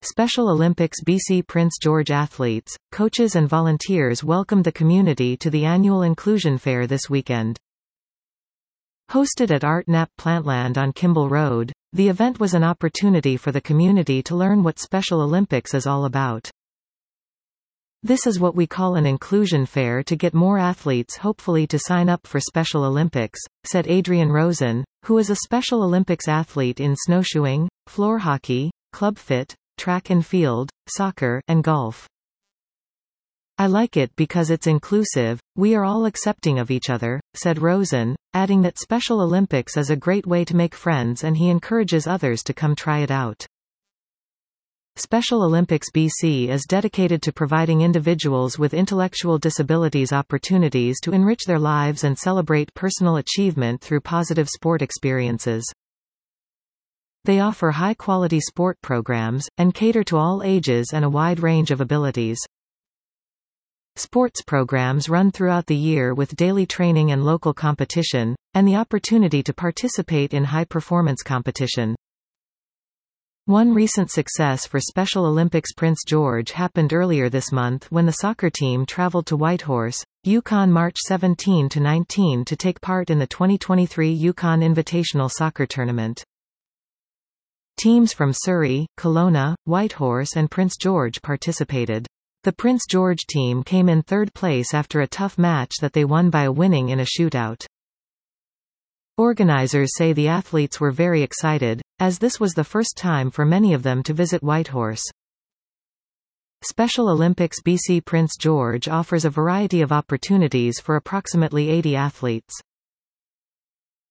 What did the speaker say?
Special Olympics BC Prince George athletes, coaches and volunteers welcomed the community to the annual Inclusion Fair this weekend. Hosted at Art Knapp Plantland on Kimball Road, the event was an opportunity for the community to learn what Special Olympics is all about. This is what we call an inclusion fair to get more athletes hopefully to sign up for Special Olympics, said Adrian Rosen, who is a Special Olympics athlete in snowshoeing, floor hockey, club fit, track and field, soccer, and golf. I like it because it's inclusive, we are all accepting of each other, said Rosen, adding that Special Olympics is a great way to make friends and he encourages others to come try it out. Special Olympics BC is dedicated to providing individuals with intellectual disabilities opportunities to enrich their lives and celebrate personal achievement through positive sport experiences. They offer high-quality sport programs, and cater to all ages and a wide range of abilities. Sports programs run throughout the year with daily training and local competition, and the opportunity to participate in high-performance competition. One recent success for Special Olympics Prince George happened earlier this month when the soccer team traveled to Whitehorse, Yukon March 17 to 19 to take part in the 2023 Yukon Invitational Soccer Tournament. Teams from Surrey, Kelowna, Whitehorse and Prince George participated. The Prince George team came in third place after a tough match that they won by winning in a shootout. Organizers say the athletes were very excited, as this was the first time for many of them to visit Whitehorse. Special Olympics BC Prince George offers a variety of opportunities for approximately 80 athletes.